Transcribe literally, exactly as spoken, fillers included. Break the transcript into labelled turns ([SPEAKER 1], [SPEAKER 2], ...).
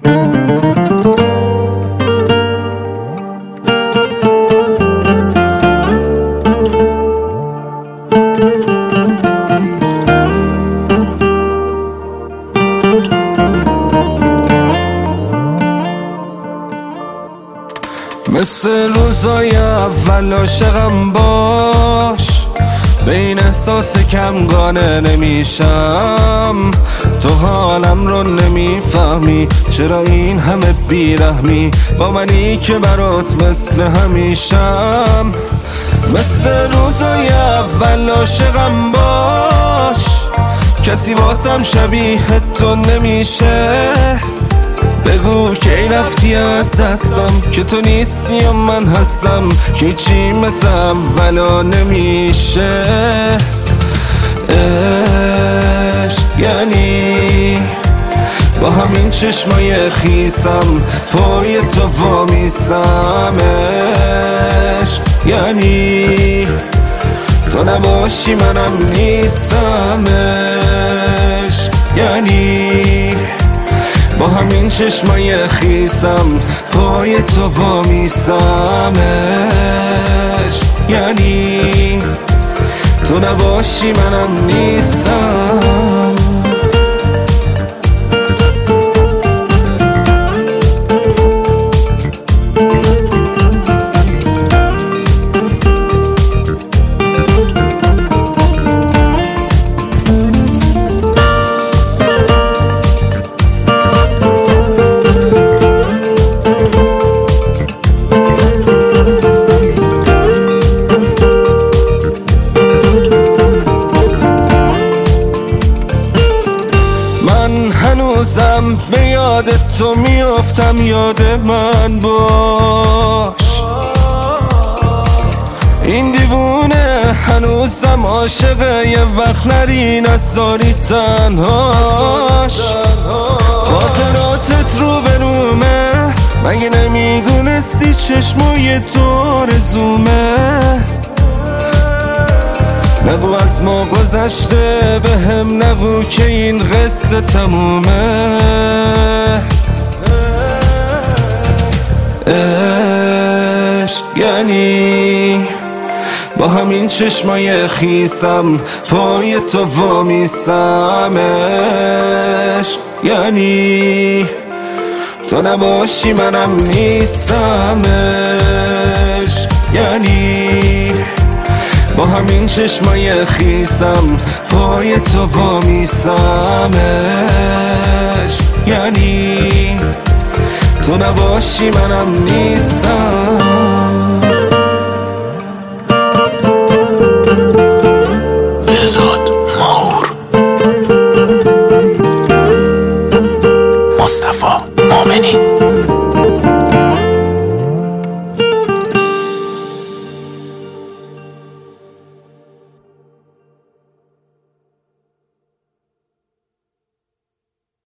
[SPEAKER 1] مثل روزای اول عاشقم باش، به این احساس کم قانع نمیشم. تو حالم رو نمیفهمی، چرا این همه بیرحمی با منی که برات مثل همیشم. مثل روزای اول عاشقم باش، کسی واسم شبیه تو نمیشه. بگو کی رفتی از دستم، که تو نیستی و من هستم، که چی مثل اولا نمیشه. عشق یعنی با همین چشمای خیسم پای تو وامیستم. عشق یعنی تو نباشی منم نیستم. عشق یعنی با همین چشمای خیسم پای تو وامیستم. عشق یعنی تو نباشی منم نیستم. هنوزم به یاد تو میافتم، یاد من باش. این دیوونه هنوزم عاشقه، یه وقت نری نذاری تنهاش. خاطراتت رو به رومه، مگه نمیدونستی چشمای تو رزومه. نگو از ما گذشته، به هم نگو که این قصه تمومه. عشق یعنی با همین چشمای خیسم پای تو وامیستم. عشق یعنی تو نباشی منم نیستم. عشق یعنی با همین چشمای خیسم پای تو وامیستم. عشق یعنی تو نباشی منم نیستم.
[SPEAKER 2] بهزاد ماهور، مصطفی مومنی.